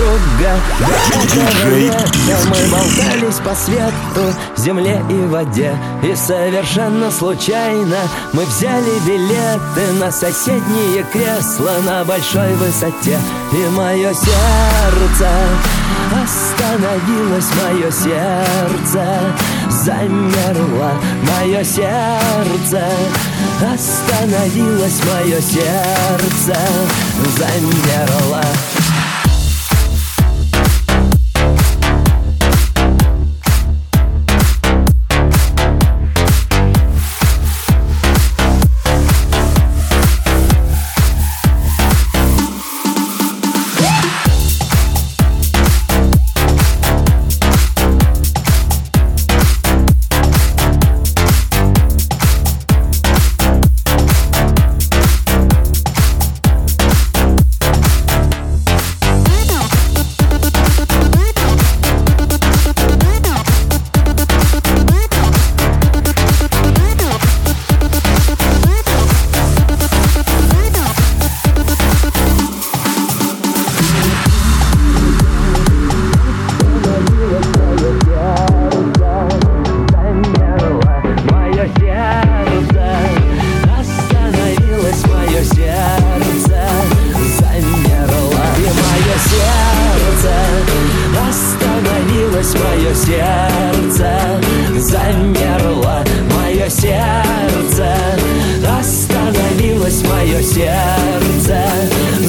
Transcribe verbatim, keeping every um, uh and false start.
друга. Лето мы болтались по свету, земле и воде, и совершенно случайно мы взяли билеты на соседние кресла на большой высоте. И мое сердце остановилось, мое сердце замерло, мое сердце остановилось, мое сердце замерло. Мое сердце замерло, мое сердце остановилось, мое сердце